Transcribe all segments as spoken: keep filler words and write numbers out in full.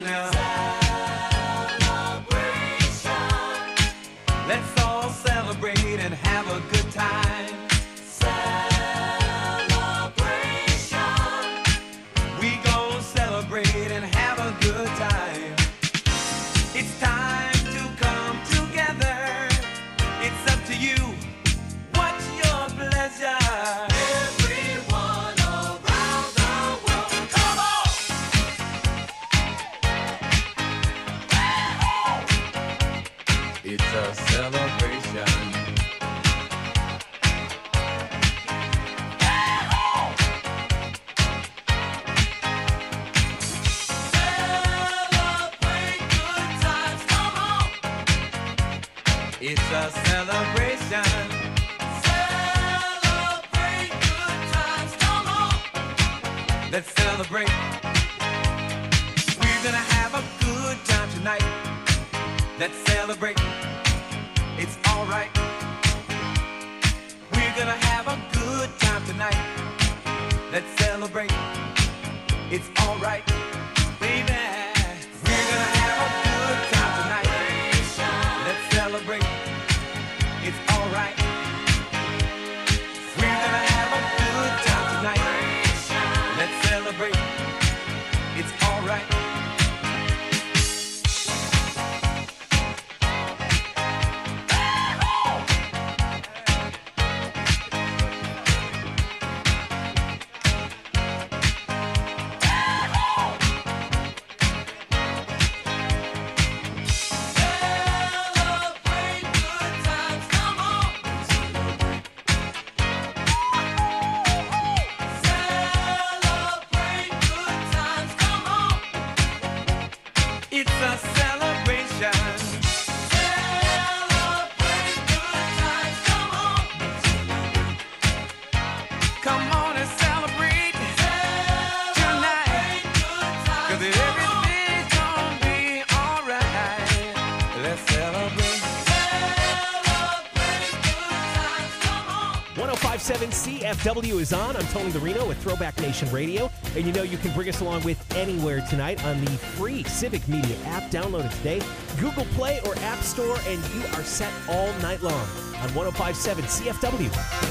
C F W is on. I'm Tony Larino with Throwback Nation Radio. And you know you can bring us along with anywhere tonight on the free Civic Media app. Download it today. Google Play or App Store, and you are set all night long on one oh five point seven C F W.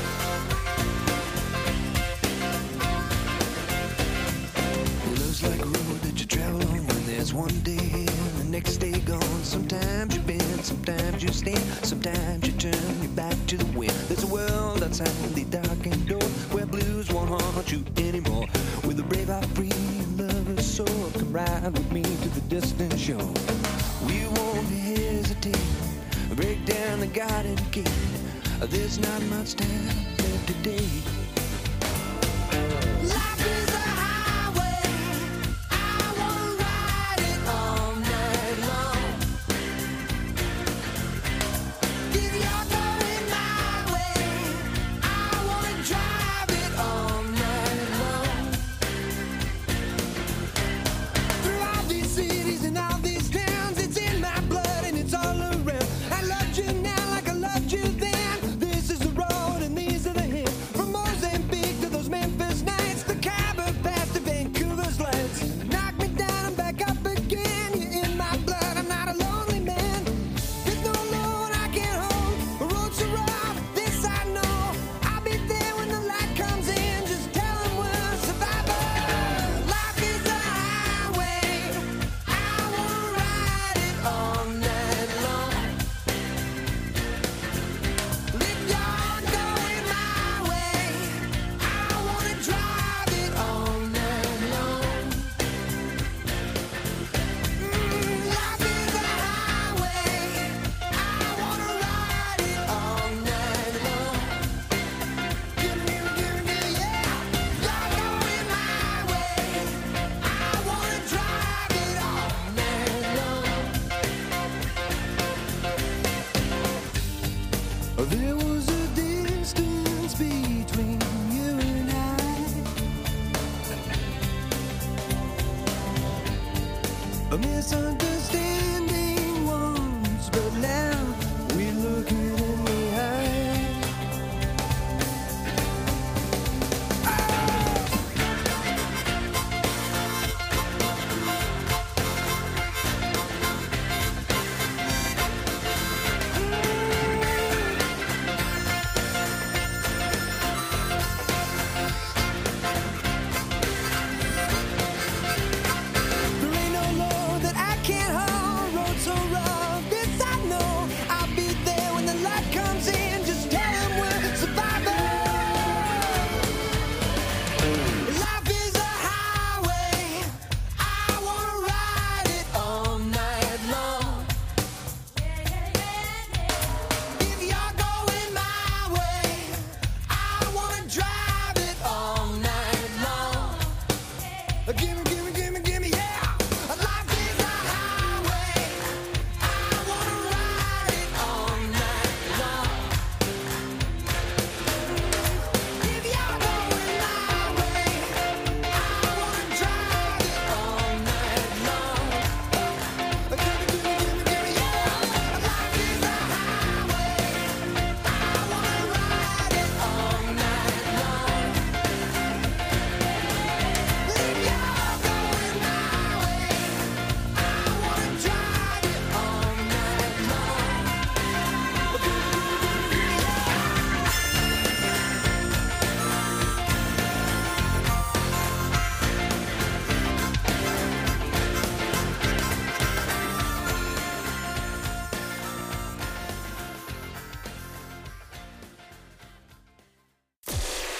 Love's like a road that you travel on when there's one day and the next day gone. Sometimes you bend, sometimes you stand, sometimes you turn your back to the wind. There's a world outside the darkened door where blues won't haunt you anymore. With a brave heart free and lover's soul, come ride with me to the distant shore. We won't hesitate, break down the garden gate. There's not much time left today. Life is a highway, I wanna ride it all night long. If you're going my way, I wanna drive it all night long. Through all these cities and all these towns, it's in my blood and it's all around. I loved you now like I loved you then. This is the road and these are the hills. From Mozambique to those Memphis nights, the Khyber Pass to Vancouver's lights. Knock me down and back up again. You're in my blood, I'm not a lonely man. There's no load I can't hold. The road's so rough, this I know. I'll be there when the light comes in. Just tell them we're survivors. Life is a highway, I wanna ride it all night long. If you're going my way, I wanna drive it all night long. Mm, life is a highway, I wanna ride it all night long. Give me, give me, yeah. You're going my way, I wanna drive it all night long. There was a distance between you and I, a misunderstanding once, but now we're looking in the eye.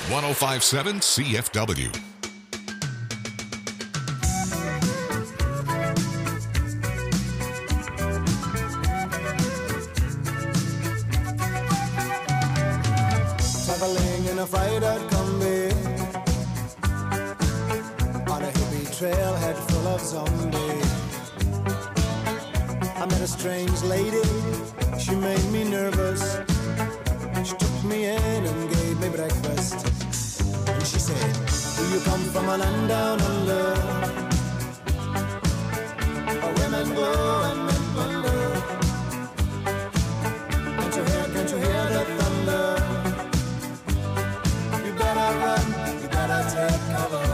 one oh five point seven C F W. Traveling in a fried-out Kombi on a hippie trailhead full of zombies. I met a strange lady, she made me nervous. She took me in and gave me breakfast. And she said, do you come from a land down under, where women go and men wonder? Can't you hear, can't you hear the thunder? You better run, you better take cover.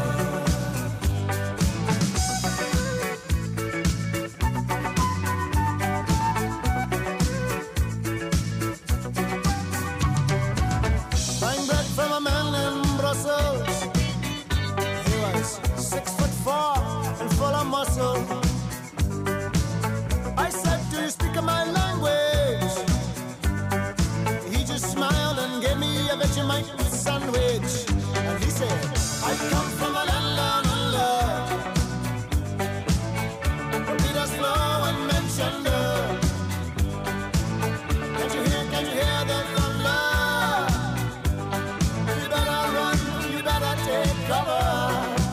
I said, do you speak my language? He just smiled and gave me a Vegemite sandwich. And he said, I come from a land down under, where Peter's flow and men chunder. Can't you hear, can't you hear the thunder? You better run, you better take cover.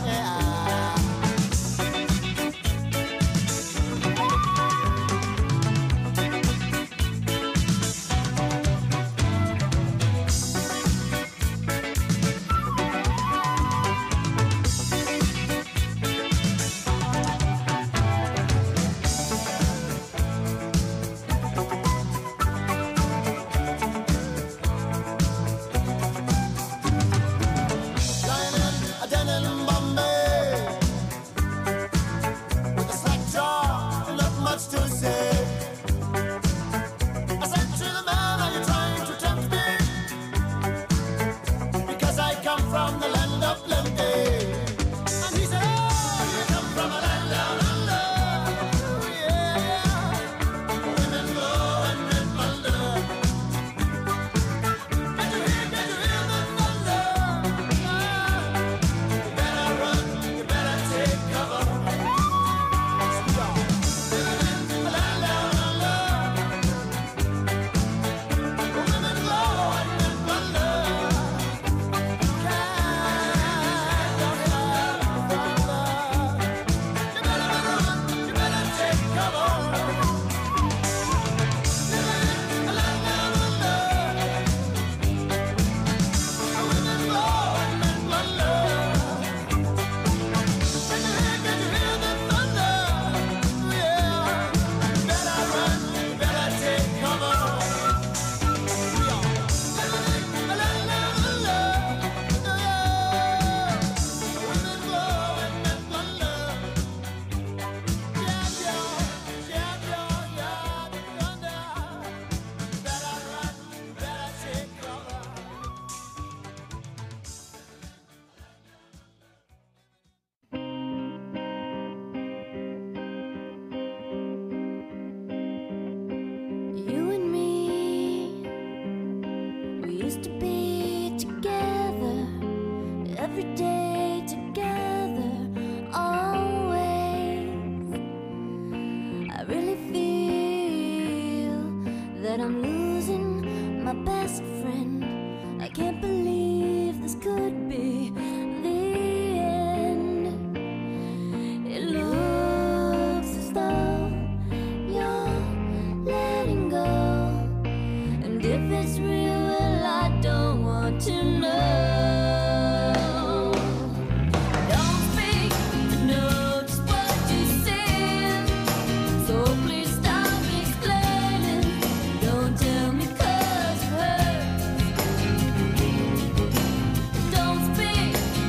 Tell me 'cause it hurts. Don't speak.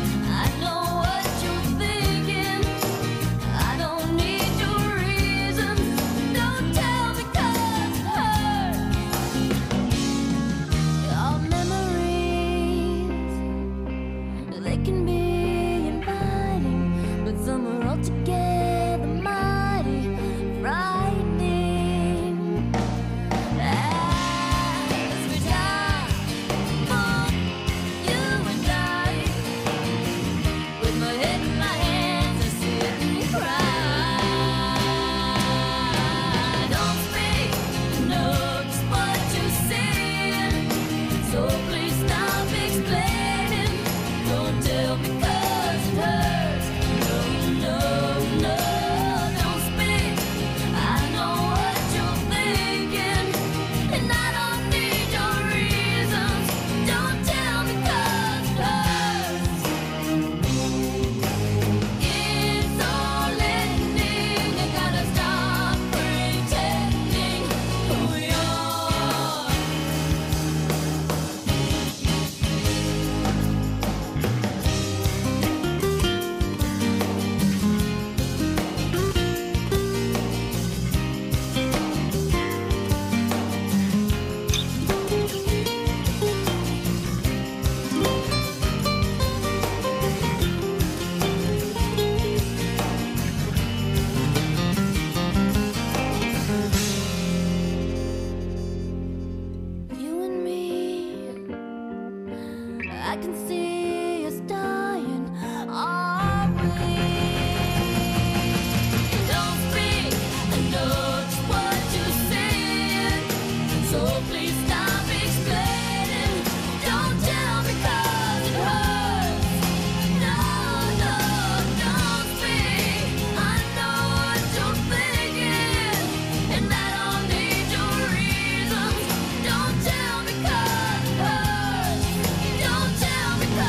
I can see us dying. Are we? Don't speak, I know just what you're saying. So please stop explaining. Don't tell me 'cause it hurts. No, no, don't speak. I know what you're thinking, and I don't need your reasons. Don't tell me 'cause it hurts. Don't tell me 'cause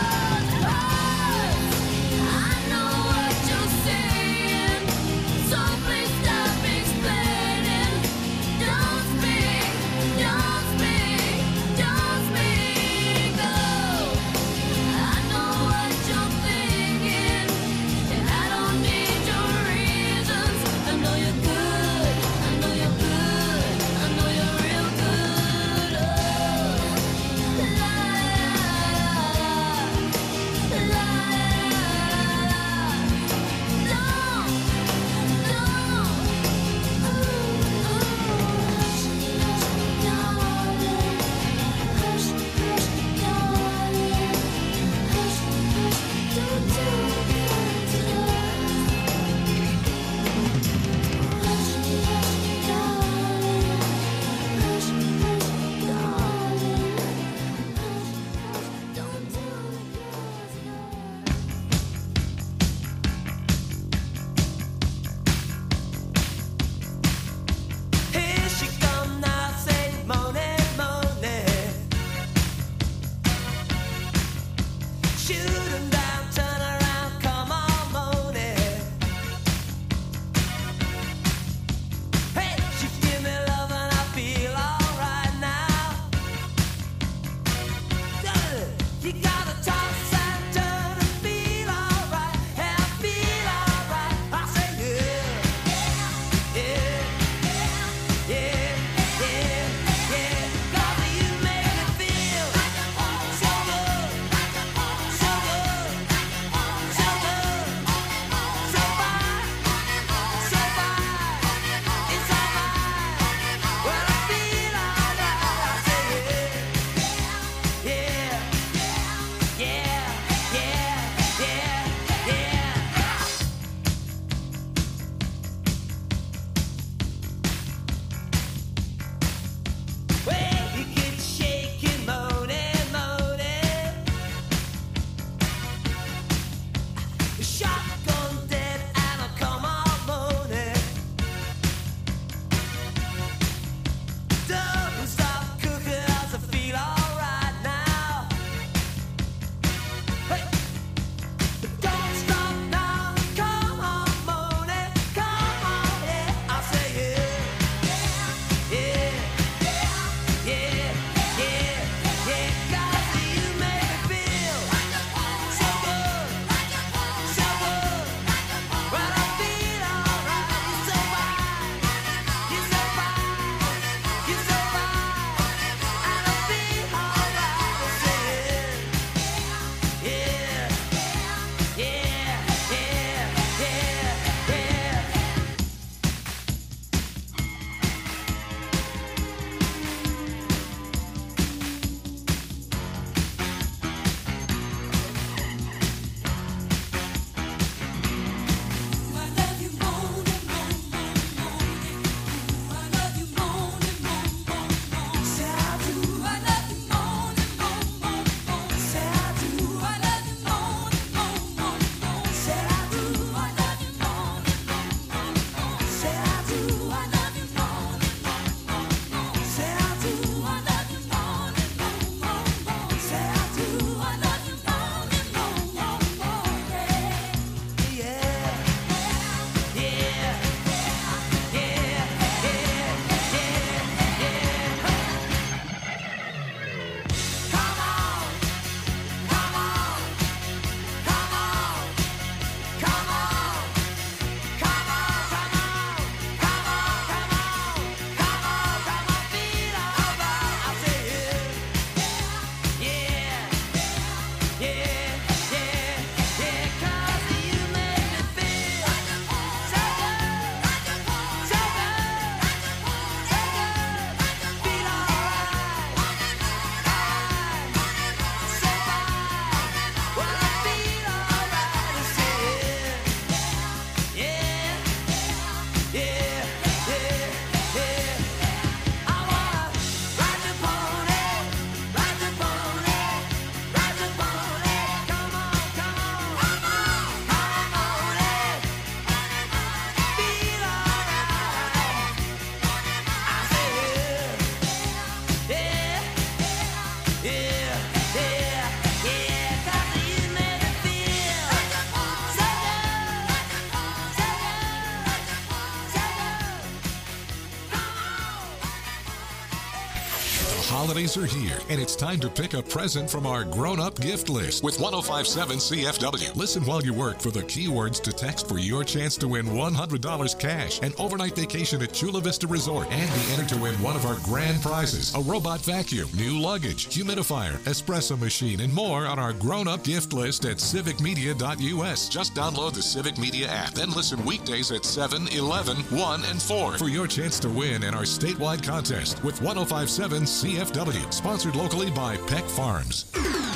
holidays are here, and it's time to pick a present from our grown-up gift list with one oh five point seven C F W. Listen while you work for the keywords to text for your chance to win one hundred dollars cash, an overnight vacation at Chula Vista Resort, and be entered to win one of our grand prizes, a robot vacuum, new luggage, humidifier, espresso machine, and more on our grown-up gift list at civic media dot U S. Just download the Civic Media app, then listen weekdays at seven, eleven, one, and four for your chance to win in our statewide contest with one oh five point seven C F W, sponsored locally by Peck Farms.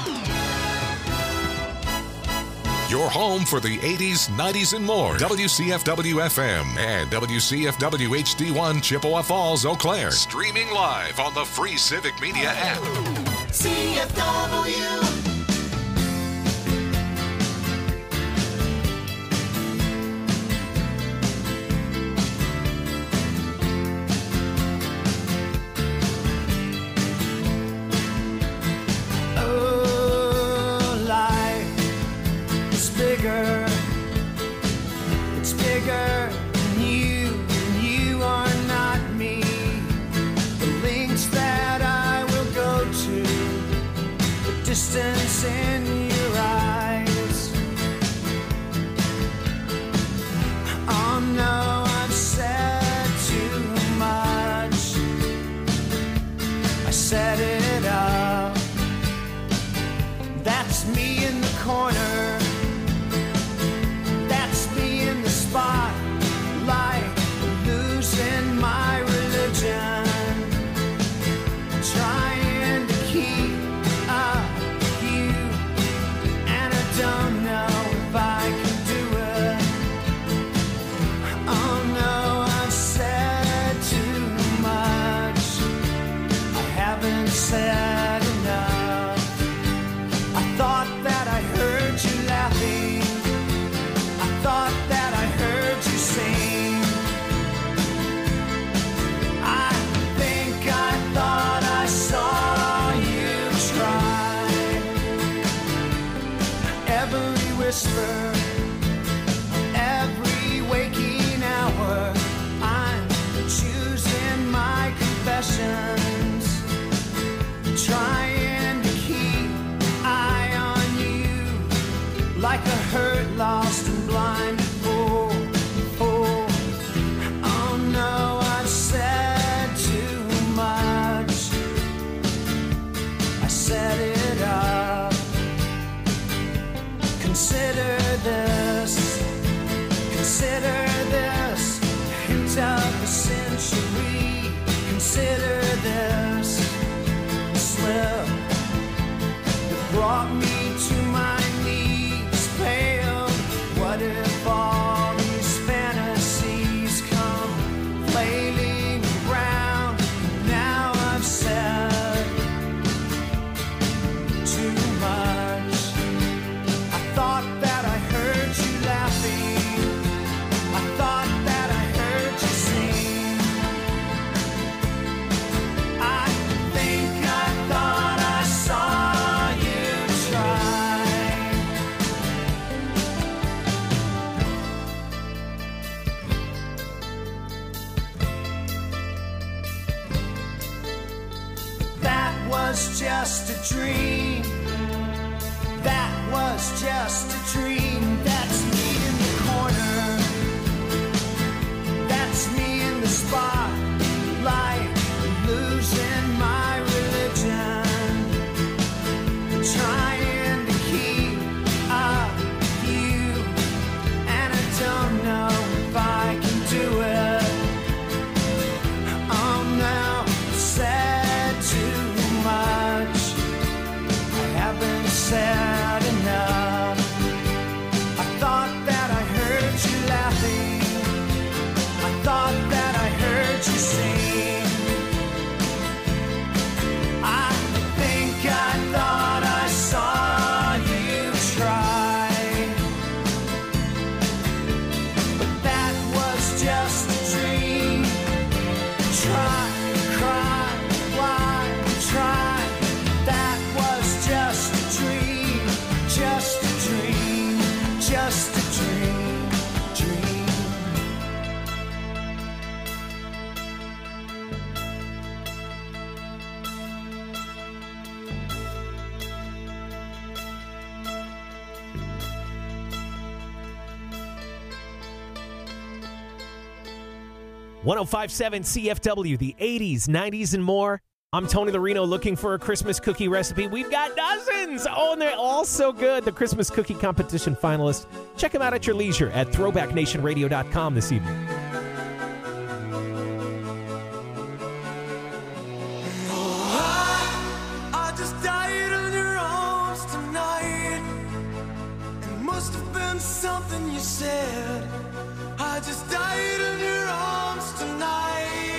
Your home for the eighties, nineties, and more. W C F W F M and W C F W H D one Chippewa Falls, Eau Claire. Streaming live on the free Civic Media app. C F W. Distance in your eyes. Oh no, I've said too much. I set it up. That's me in the corner. That's me in the spotlight, losing my religion, trying to keep up. Don't know if I can do it. Oh no, I've said too much. I haven't said enough. I thought that I heard you laughing. I thought that I heard you sing. I think I thought I saw you try. Every whisper, every waking hour, I'm choosing my confessions, trying to keep eye on you, like a hurt, lost, and blind fool. Oh, oh no, I've said too much. I set it up. Consider this, consider this, hint of the century. Consider this slip that brought me to my knees, pale. What if all these fantasies come flailing around? Now I've said too much. Thought that I heard you laughing. I thought that I heard you sing. I think I thought I saw you try. That was just a dream. That was just a dream. That's me in the corner. That's me in the spotlight, losing my religion, trying to keep up with you, and I don't know if I can do it. Oh no, I've said too much. I haven't said enough. one oh five point seven C F W, the eighties, nineties, and more. I'm Tony the Reno, looking for a Christmas cookie recipe. We've got dozens! Oh, and they're all so good. The Christmas Cookie Competition finalists. Check them out at your leisure at throwback nation radio dot com this evening. I just died in your arms tonight. It must have been something you said. I just died in your arms tonight.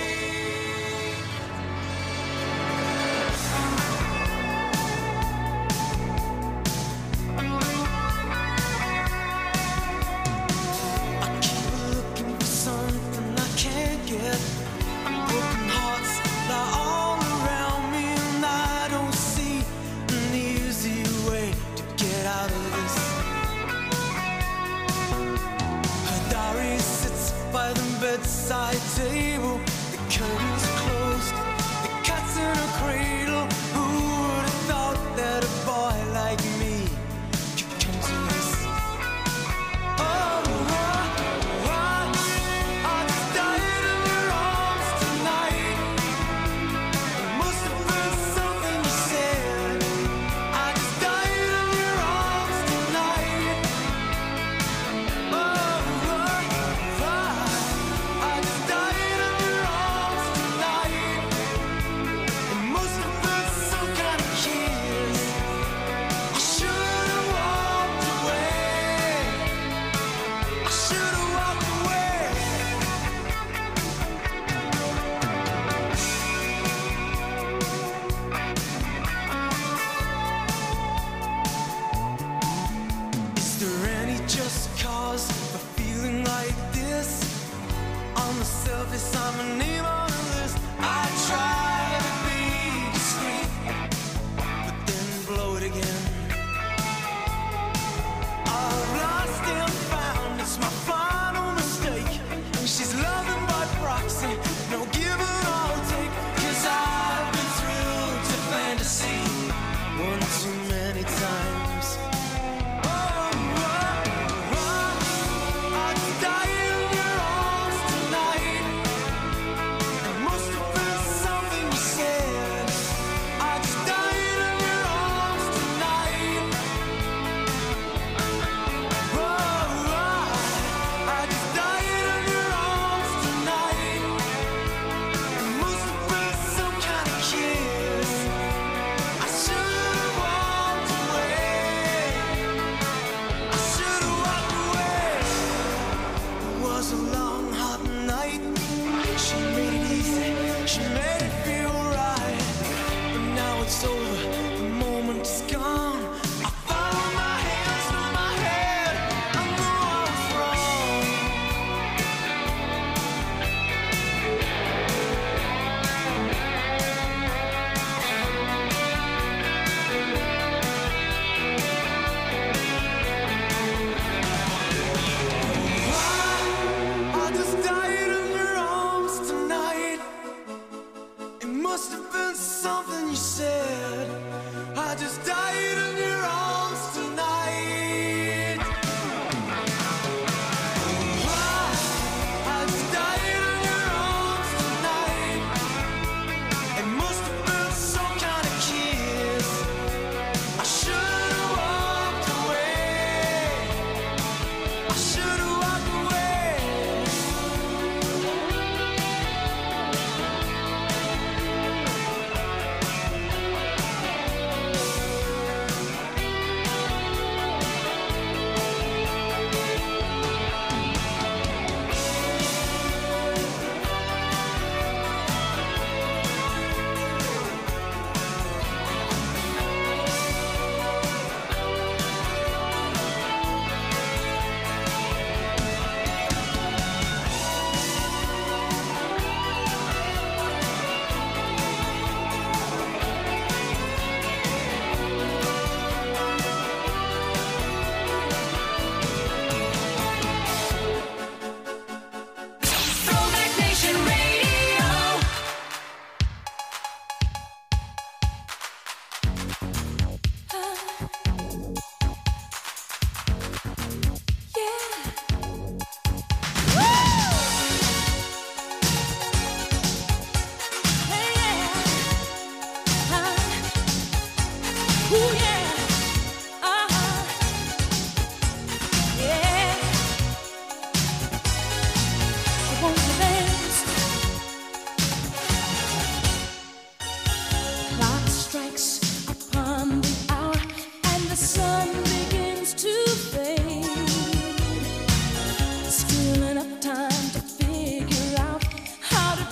I keep looking for something I can't get. Broken hearts lie all around me, and I don't see an easy way to get out of this. Her diary sits by the bedside table. The curtains closed, the cat's in a cradle. Who would have thought that a boy like me could come to this? Oh, I, I, I just died in your arms tonight. It must have been something you said. I just died in your arms tonight. Oh, I, I just died in your arms tonight. It must have been some kind of kiss. I should have walked away. I should have walked away. Is there any just cause for feeling like this? On the surface, I'm a name on a list. I try to be discreet, but then blow it again. I've lost and found, it's my final mistake. She's loving by proxy, no give and I'll take. Cause I've been thrilled to fantasy one too many times. Oh, oh, oh, I just died in your arms tonight.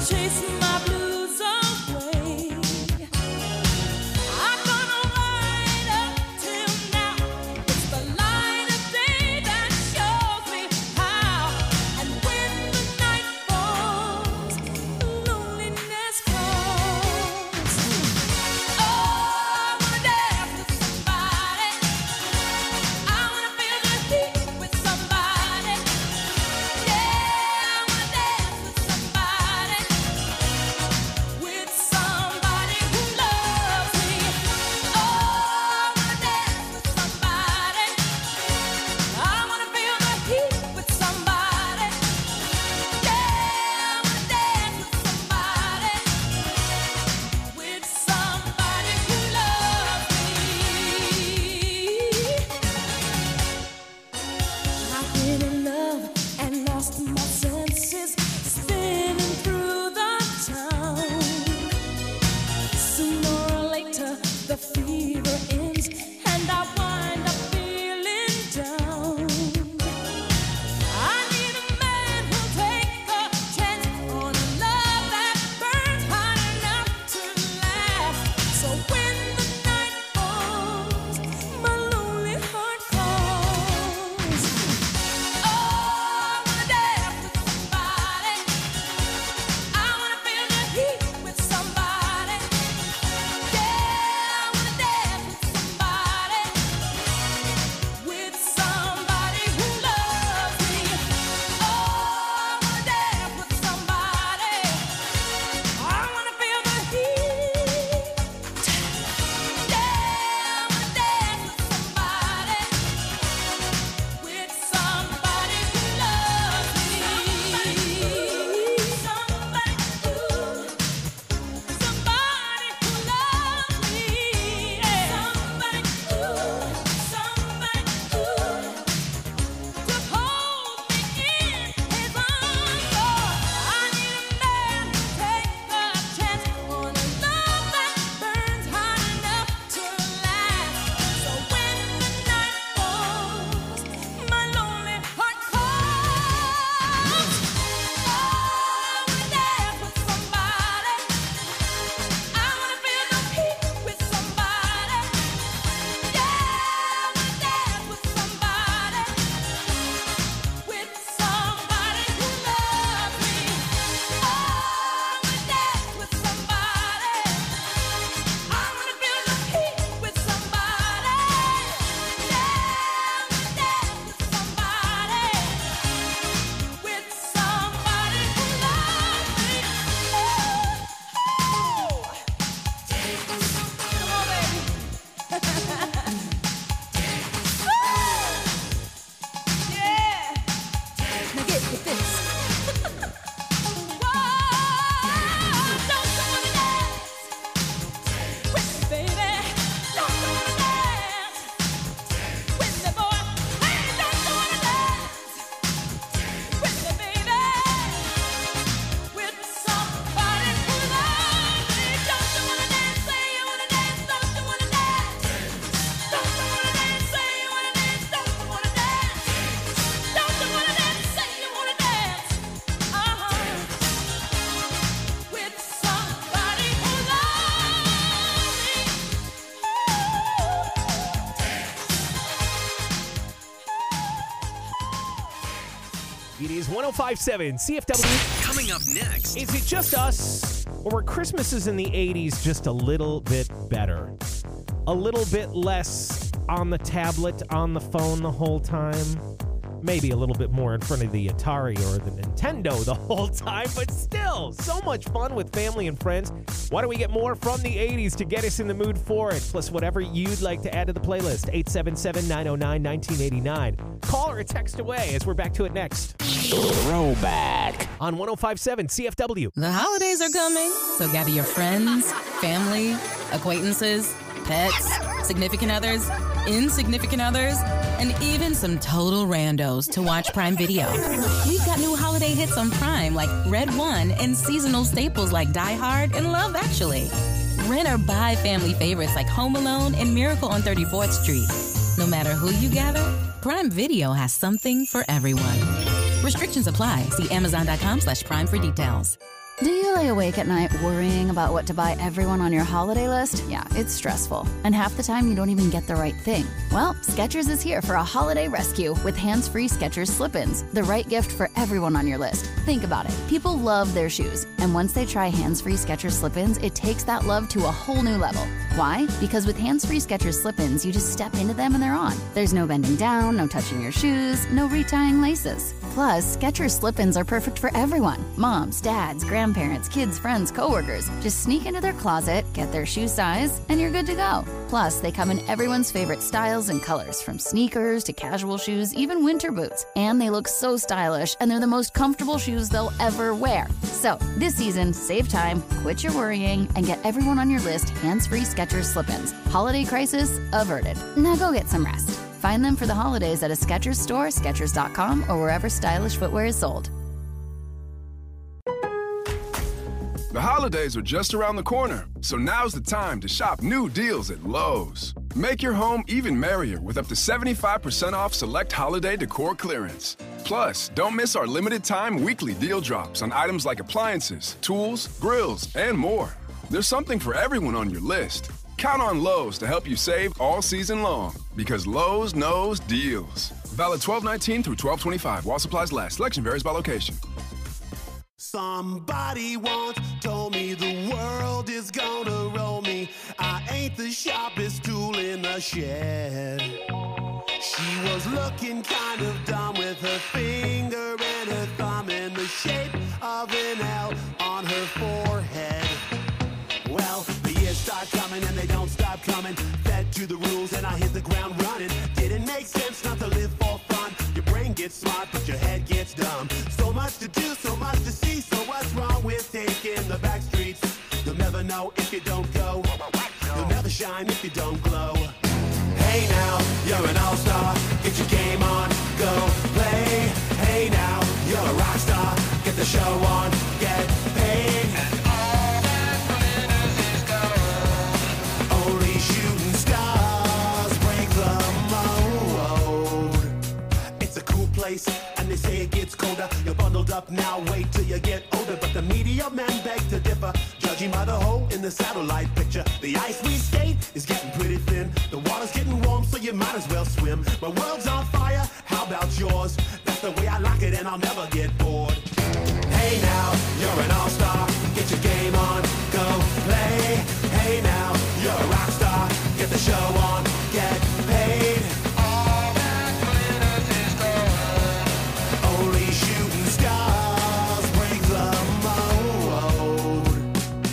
chase my blues away. I'm gonna ride up till now. It's the light of day that shows me how. And when the night falls, loneliness calls. Oh, I wanna dance with somebody. I wanna feel the heat with somebody. Yeah, I wanna dance with somebody. With somebody who loves me. Oh, I wanna dance with somebody. I wanna feel the heat with somebody. Yeah, I wanna dance with somebody. With somebody who loves me. I've been in love and lost my senses, spinning through the town. Sooner or later, the fever ends, and I wind up feeling down. I need a man who'll take a chance on a love that burns hot enough to last. So when the night falls, my lonely heart calls. Oh, I wanna dance with somebody. I wanna feel the heat with somebody. Yeah, I wanna dance with somebody. With somebody who loves me. Oh, I wanna dance with somebody. I wanna feel the heat. Yeah, I wanna dance with somebody. With somebody who loves me. Somebody who, somebody who loves me. Somebody who, somebody who, to hold me in his arms. Oh, I need a man to take a chance on a love that burns hot enough to last. So when the night falls, my lonely heart calls. Oh, I wanna dance with somebody. I wanna feel the heat with somebody. Yeah, I wanna dance with somebody. With somebody who loves me. Oh, I wanna dance with somebody. I wanna feel the heat with somebody. Yeah, I wanna dance with somebody. With somebody who loves me. Oh, come on, baby. Yeah. Now get with this. Whoa, don't you wanna dance with me, baby? Don't you wanna dance with me, boy? Hey, don't you wanna dance with me, baby? With somebody who loves me. Don't you wanna dance? Say you wanna dance. Don't you wanna dance? Don't you wanna dance? Say you wanna dance. Don't you wanna dance? Don't you wanna dance? Say you wanna dance. Uh-huh. With somebody who loves me. It is one oh five point seven C F W. Coming up next. Is it just us, or were Christmases in the eighties just a little bit better? A little bit less on the tablet, on the phone the whole time? Maybe a little bit more in front of the Atari or the Nintendo the whole time, but still, so much fun with family and friends. Why don't we get more from the eighties to get us in the mood for it? Plus, whatever you'd like to add to the playlist, eight seven seven, nine oh nine, one nine eight nine. Call or text away as we're back to it next. Throwback. On one oh five point seven C F W. The holidays are coming, so gather your friends, family, acquaintances, pets, significant others, insignificant others, and even some total randos to watch Prime Video. We've got new holiday hits on Prime like Red One and seasonal staples like Die Hard and Love Actually. Rent or buy family favorites like Home Alone and Miracle on thirty-fourth Street. No matter who you gather, Prime Video has something for everyone. Restrictions apply. See Amazon.com slash Prime for details. Do you lay awake at night worrying about what to buy everyone on your holiday list? Yeah, it's stressful. And half the time you don't even get the right thing. Well, Skechers is here for a holiday rescue with hands-free Skechers slip-ins, the right gift for everyone on your list. Think about it. People love their shoes. And once they try hands-free Skechers slip-ins, it takes that love to a whole new level. Why? Because with hands-free Skechers slip-ins, you just step into them and they're on. There's no bending down, no touching your shoes, no retying laces. Plus, Skechers slip-ins are perfect for everyone. Moms, dads, grandparents, kids, friends, coworkers. Just sneak into their closet, get their shoe size, and you're good to go. Plus, they come in everyone's favorite styles and colors, from sneakers to casual shoes, even winter boots. And they look so stylish, and they're the most comfortable shoes they'll ever wear. So, this season, save time, quit your worrying, and get everyone on your list hands-free Skechers slip-ins. Holiday crisis averted. Now go get some rest. Find them for the holidays at a Skechers store, Skechers dot com, or wherever stylish footwear is sold. The holidays are just around the corner, so now's the time to shop new deals at Lowe's. Make your home even merrier with up to seventy-five percent off select holiday decor clearance. Plus, don't miss our limited time weekly deal drops on items like appliances, tools, grills, and more. There's something for everyone on your list. Count on Lowe's to help you save all season long, because Lowe's knows deals. Valid twelve nineteen through twelve twenty-five while supplies last. Selection varies by location. Somebody once told me the world is gonna roll me. I ain't the sharpest tool in the shed. She was looking kind of dumb with her finger and her thumb in the shape of an L on her forehead. Well, the years start coming and they don't stop coming. Fed to the rules and I hit the ground running. Didn't make sense not to live for fun. Your brain gets smart but your head gets dumb. So much to do, so much to see. So what's wrong with taking the back streets? You'll never know if you don't go. You'll never shine if you don't glow. Hey now, you're an all-star. Get your game on, go play. Hey now, you're a rock star. Get the show on, get paid. Shooting stars break the mold. It's a cool place, and they say it gets colder. You're bundled up now, wait till you get older. But the media men beg to differ, judging by the hole in the satellite picture. The ice we skate is getting pretty thin. The water's getting warm, so you might as well swim. My world's on fire, how about yours? That's the way I like it, and I'll never get bored. Hey now, you're an all-star. Get your game on, go play. Hey now, you're a rock star. Get the show on, get paid. All that glitters is gold. Only shooting stars break the mold.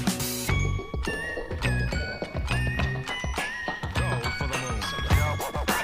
Go for the moon. Go for the moon.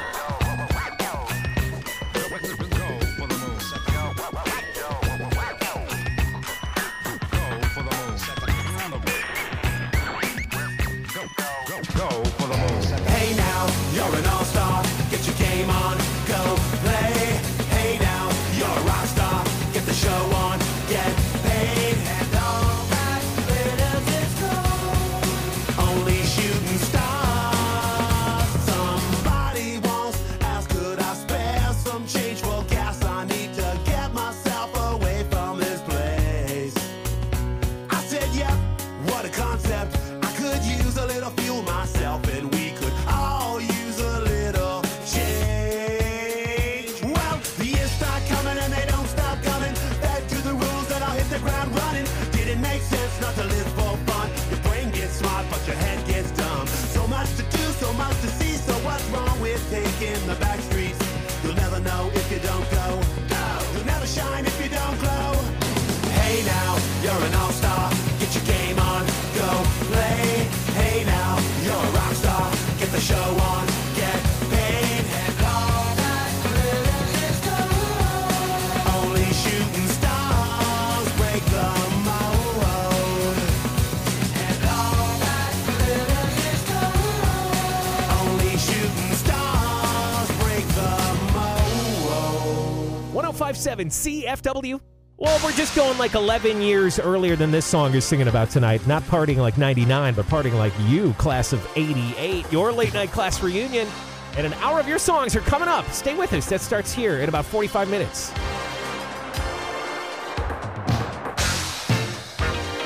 Go for the moon. Hey now, you're an all-star. Get your game on, go play. Hey now, you're a rock star. Get the show on, get paid. And all that glitters is gold. Only shooting stars. Somebody once asked, could I spare some change for gas? I need to get myself away from this place. I said, yep, what a concept. I could use a little fuel myself, and we could all use a little change. Well, the years start coming and they don't stop coming. Back to the rules and I'll hit the ground running. Didn't make sense not to live for fun. Your brain gets smart but your head gets dumb. So much to do, so much to see. So what's wrong with taking the back streets? You'll never know if you don't go. No, you'll never shine if you don't glow. Hey now, you're an all-star. Get your game on, go play. Hey now, you're a rock star. Get the show on, get paid. And all that glitters is gold. Only shooting stars break the mold. And all that glitters is gold. Only shooting stars break the mold. one oh five point seven C F W. Well, we're just going like eleven years earlier than this song is singing about tonight. Not partying like ninety-nine, but partying like you, class of eighty-eight. Your late night class reunion. And an hour of your songs are coming up. Stay with us. That starts here in about forty-five minutes.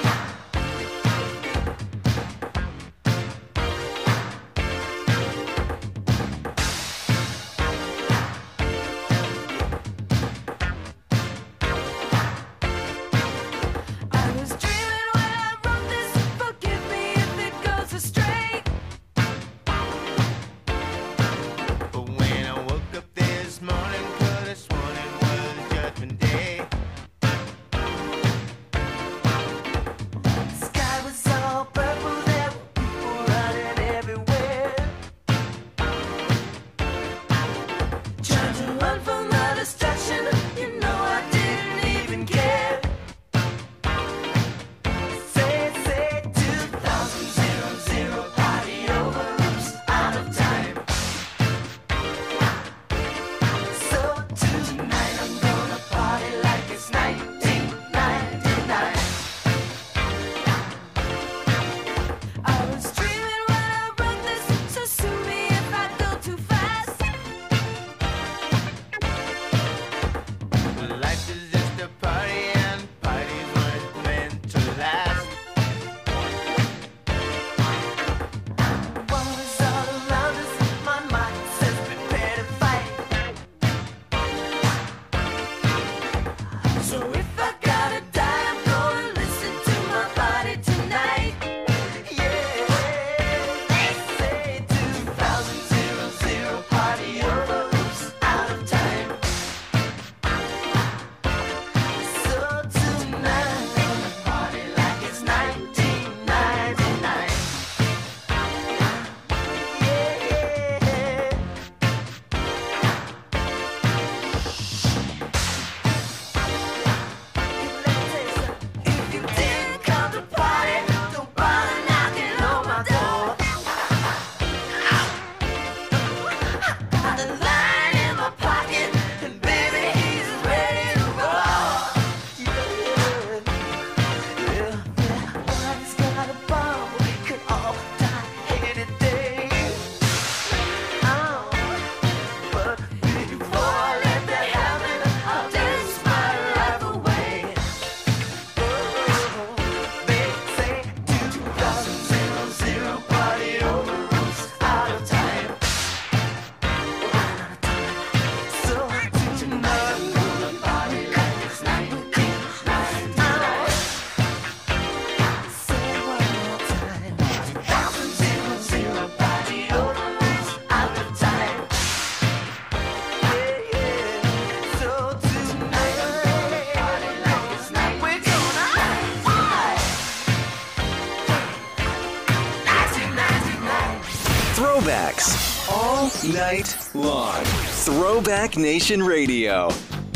throwbacks all night long. Throwback Nation Radio.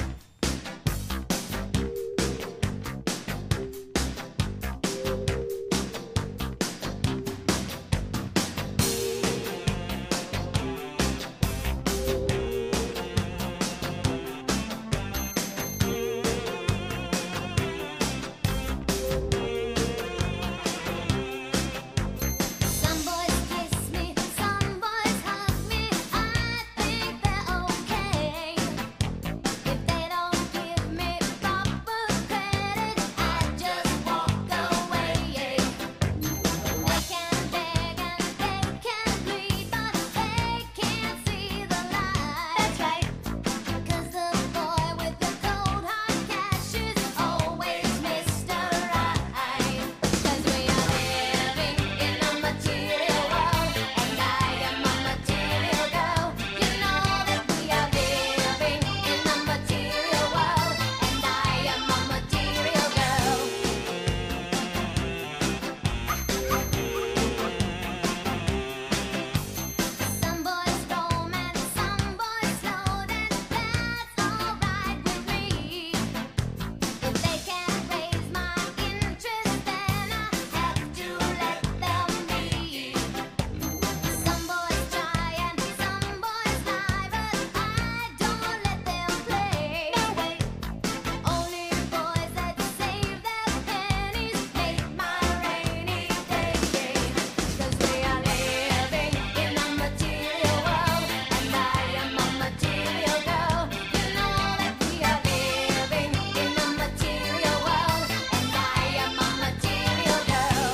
Some boys kiss me, some boys hug me. I think they're okay. If they don't give me proper credit, I just walk away. They can beg and they can plead, but they can't see the light. That's right. 'Cause the boy with the cold hard cash is always Mister Right. 'Cause we are living in a material world, and I am a material girl. You know that we are living in a material world, and I am a material girl. Some boys romance, some boys slow dance. That's alright with me. If they can't raise my interest, then I have to let them be. Some boys try and some boys lie, but I don't let them play. No way. Only boys that save their pennies make my rainy day. 'Cause we are living in a material world, and I am a material girl. You know that we are living in a material world, and I am a material girl.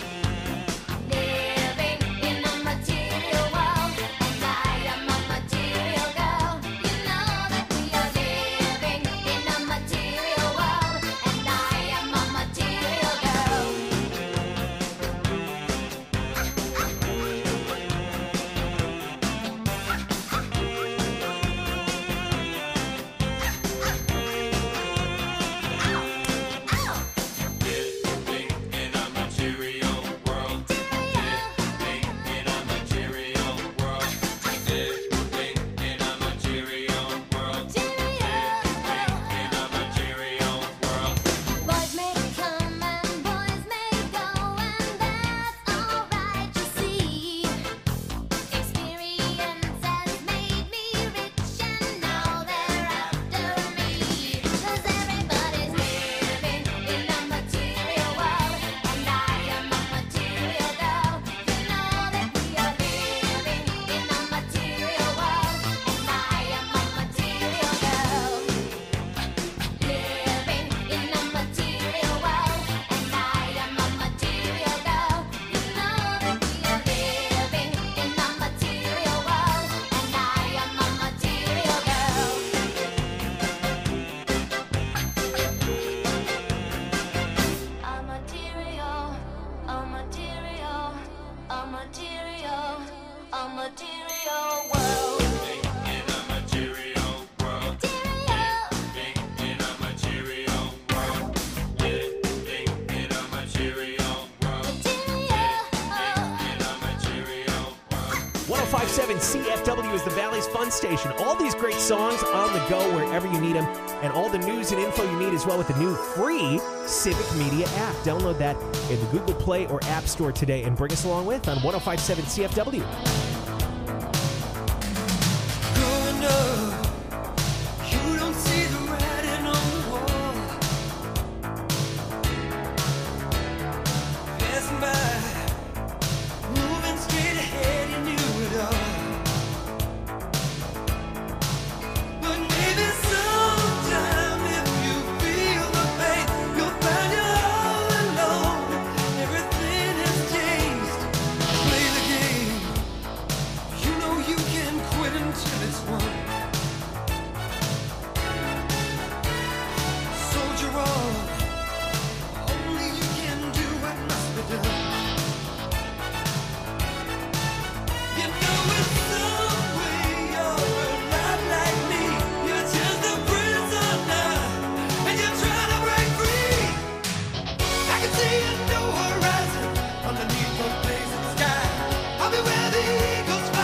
Living in a material world, and I am a material girl. You know that we are living in a material world, and I am a material girl. Boys may come and boys may go, and that's alright, you see. Experience has made me rich, and now they're after me. 'Cause everybody's living in a material world, and I am a material girl. You know that we are living in a material world, and I am a material girl. Living in a material world, and I am a material girl. You know that we are living in a material world, and I am a material girl. A material, a material, a material, a material world. one oh five point seven C F W is the Valley's Fun Station. All these great songs on the go wherever you need them, and all the news and info you need as well with the new free Civic Media app. Download that in the Google Play or App Store today and bring us along with on one oh five point seven C F W. Growing up, you don't see the writing on the wall. Passing by, moving straight ahead, you knew it all. But maybe sometime if you feel the pain, you'll find you're all alone. Everything has changed. Play the game. You know you can quit until it's won. Soldier on. Only you can do what must be done. You know in some way you're a lot like me. You're just a prisoner, and you're trying to break free. I can see a new horizon underneath the blazing sky. I'll be where the eagles fly.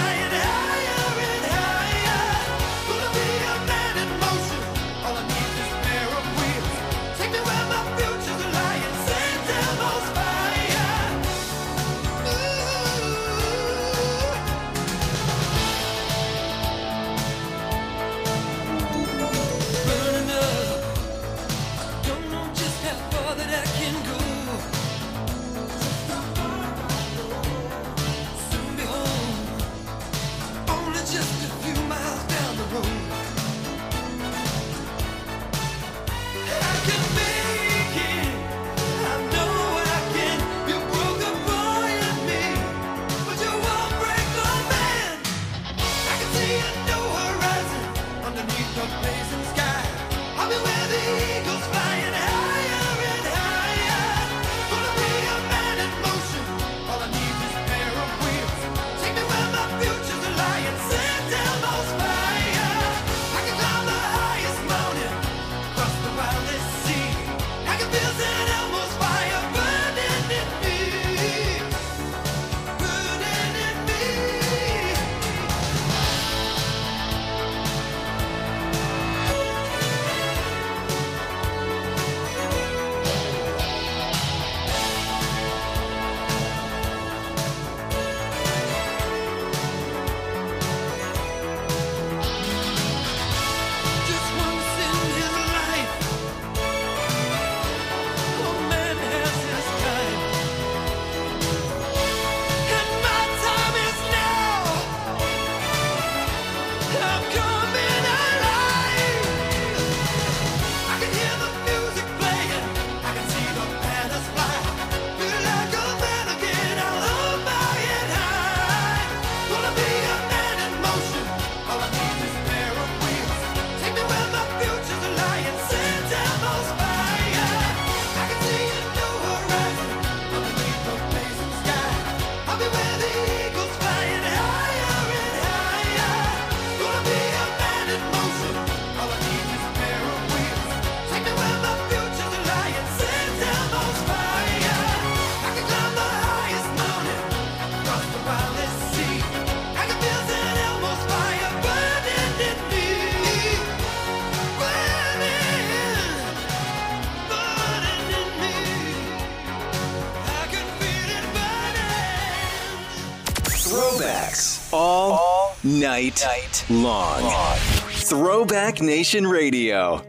all, all night, night long. long. Throwback Nation Radio.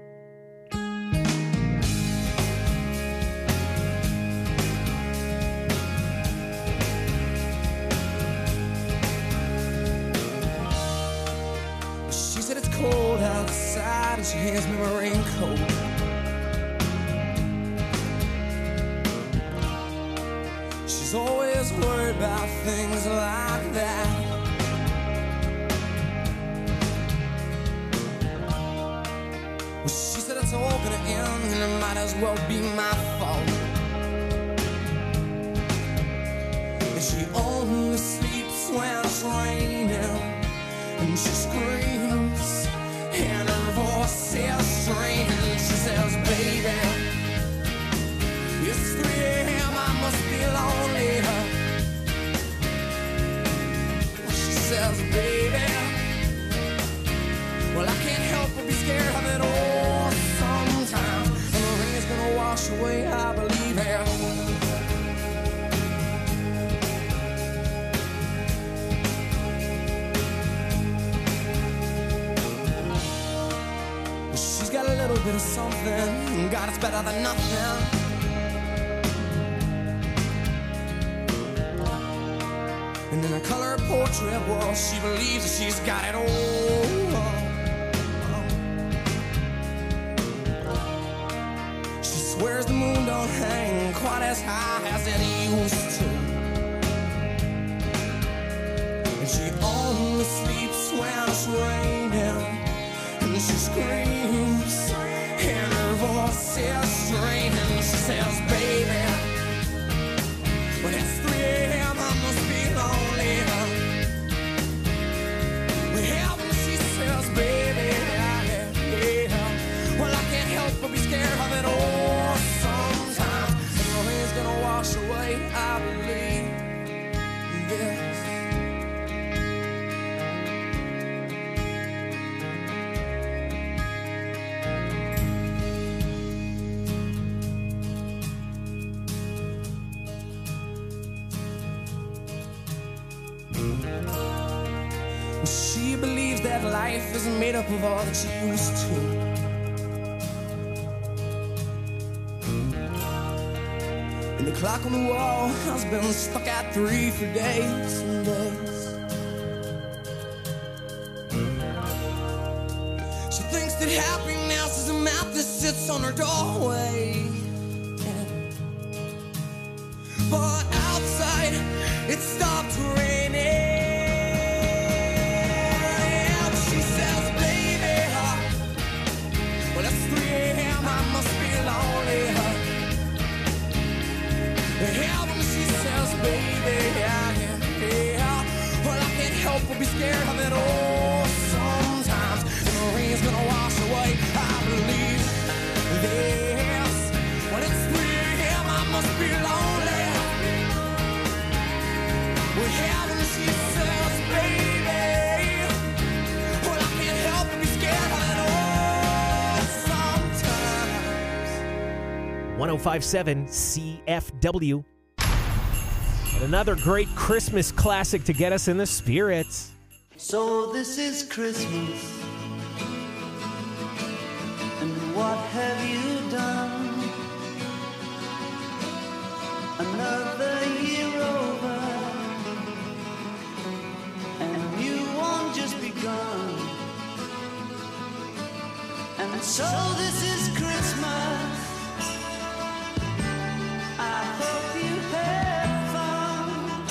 She said it's cold outside and she hands me my raincoat. She's always worried about things like that. Well, she said it's all gonna end and it might as well be my fault. And she only sleeps when it's raining, and she screams and her voice is strange. She says, baby, it's three a.m. I must be lonely. She says, baby, well, I can't help but be scared of it all sometimes. And the rain's gonna wash away, I believe it. She's got a little bit of something, God, it's better than nothing. And in her color portrait wall, she believes that she's got it all. She swears the moon don't hang quite as high as it used to. And she only sleeps when it's raining, and she screams and her voice is strange. And she says, baby, when it's three a.m. I must be lonely. Well, when she says, baby, yeah, yeah, well, I can't help but be scared of it all sometimes. And the rain's gonna wash away, I believe this. She believes that life isn't made up of all that she used to. And the clock on the wall has been stuck at three for days and days. She thinks that happiness is a map that sits on her doorway. But outside, it stopped raining. Baby, yeah, yeah. Well, I can't help but be scared of it all sometimes. And the rain's gonna wash away, I believe this. When it's three a.m. I must be lonely. Well, yeah, when she says, baby, well, I can't help but be scared of it all sometimes. one oh five point seven C F W. Another great Christmas classic to get us in the spirits. So this is Christmas, and what have you done? Another year over, and a new one just begun. And so this is Christmas. I hope you had fun.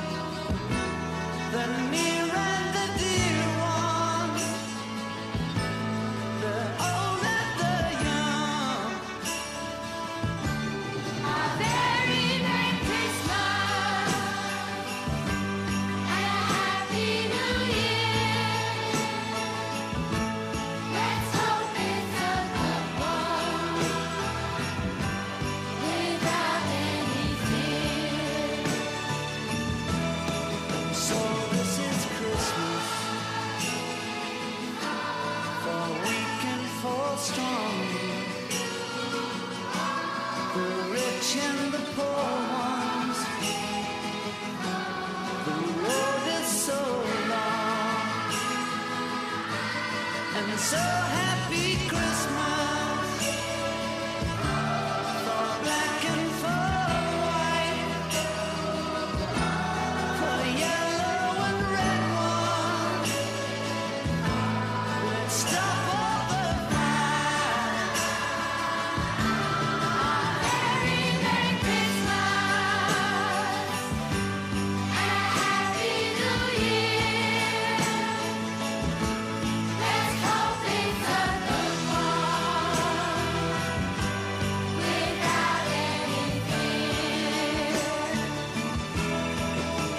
The near and the dear ones, the old and the young. A very Merry Christmas and a Happy New Year. Let's hope it's a good one.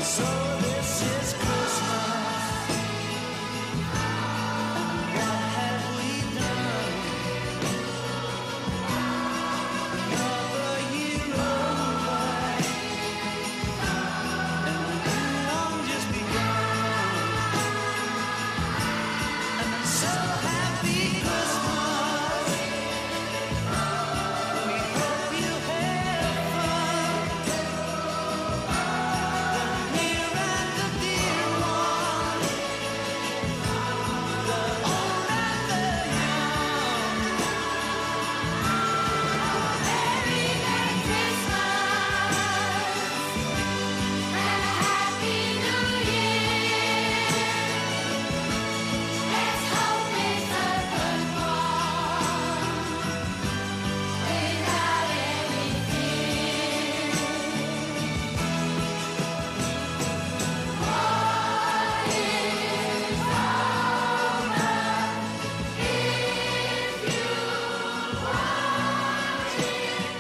So this is Christmas. What have we done? Another year over, and the new one just begun. And I'm so happy Christmas. We hope you have fun. The near and the dear one, the old and the young. Merry Christmas and a Happy New Year. Let's hope it's a good one without any fear. What is over if you want it?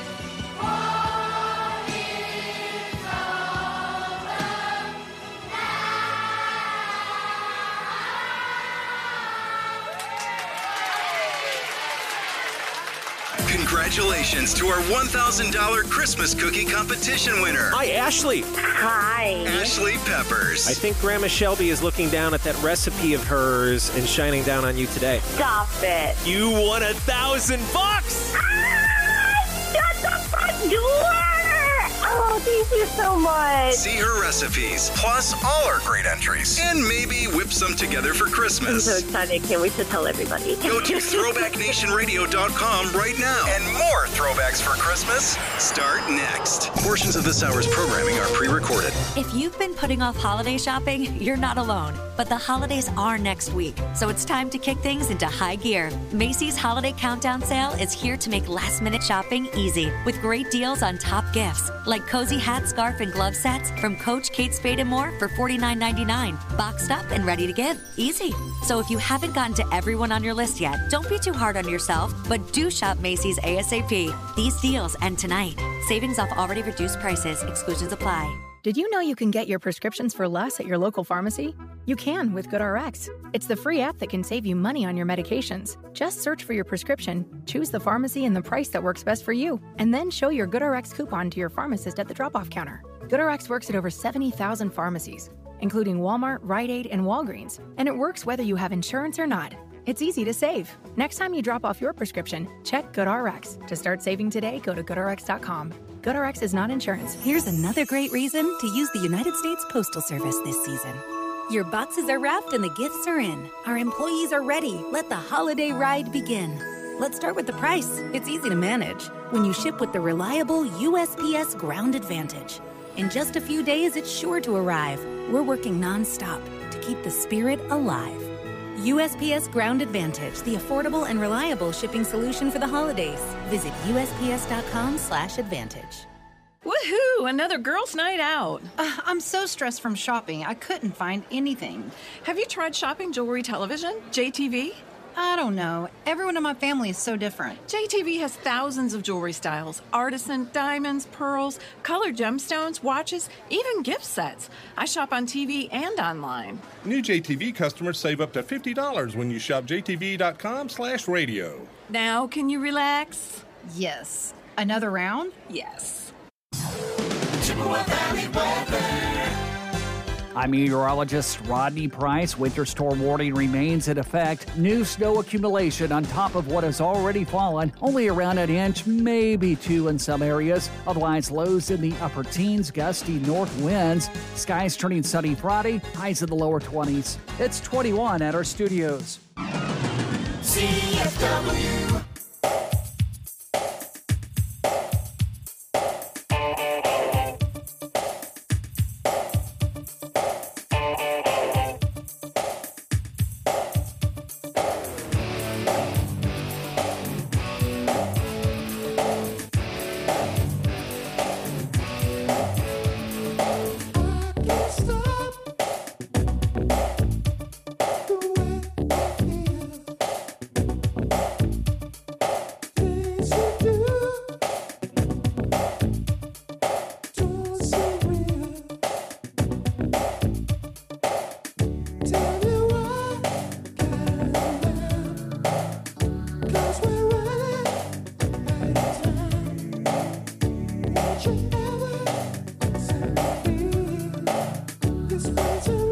What is Congratulations to our one thousand dollars Christmas cookie competition winner, Hi, Ashley. Hi. Ashley Peppers. I think Grandma Shelby is looking down at that recipe of hers and shining down on you today. Stop it. You won a thousand bucks! Shut the front door! Oh, thank you so much. See her recipes, plus all our great entries, and maybe whip some together for I'm Christmas. so excited. Can't wait to tell everybody. Go to throwback nation radio dot com right now. And more throwbacks for Christmas start next. Portions of this hour's programming are pre-recorded. If you've been putting off holiday shopping, you're not alone. But the holidays are next week, so it's time to kick things into high gear. Macy's Holiday Countdown Sale is here to make last-minute shopping easy with great deals on top gifts like cozy hat, scarf, and glove sets from Coach, Kate Spade, and more for forty-nine ninety-nine, boxed up and ready to give. Easy. So if you haven't gotten to everyone on your list yet, don't be too hard on yourself, but do shop Macy's ASAP. These deals end tonight. Savings off already reduced prices. Exclusions apply. Did you know you can get your prescriptions for less at your local pharmacy? You can with GoodRx. It's the free app that can save you money on your medications. Just search for your prescription, choose the pharmacy and the price that works best for you, and then show your GoodRx coupon to your pharmacist at the drop-off counter. GoodRx works at over seventy thousand pharmacies, including Walmart, Rite Aid, and Walgreens, and it works whether you have insurance or not. It's easy to save. Next time you drop off your prescription, check GoodRx. To start saving today, go to good r x dot com. GoodRx is not insurance. Here's another great reason to use the United States Postal Service this season. Your boxes are wrapped and the gifts are in. Our employees are ready. Let the holiday ride begin. Let's start with the price. It's easy to manage when you ship with the reliable U S P S Ground Advantage. In just a few days, it's sure to arrive. We're working nonstop to keep the spirit alive. U S P S Ground Advantage, the affordable and reliable shipping solution for the holidays. Visit U S P S dot com slash advantage. Woohoo! Another girls' night out. Uh, I'm so stressed from shopping, I couldn't find anything. Have you tried shopping jewelry television, J T V? I don't know. Everyone in my family is so different. J T V has thousands of jewelry styles. Artisan, diamonds, pearls, colored gemstones, watches, even gift sets. I shop on T V and online. New J T V customers save up to fifty dollars when you shop J T V dot com slash radio. Now, can you relax? Yes. Another round? Yes. Chippewa Valley weather. I'm meteorologist Rodney Price. Winter storm warning remains in effect. New snow accumulation on top of what has already fallen. Only around an inch, maybe two in some areas. Otherwise, lows in the upper teens, gusty north winds. Skies turning sunny Friday, highs in the lower twenties. It's twenty-one at our studios. C F W.